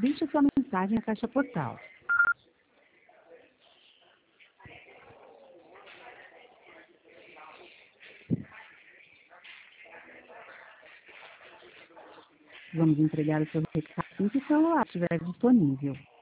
Deixe sua mensagem na caixa postal. Vamos entregar o seu recado assim que o celular estiver disponível.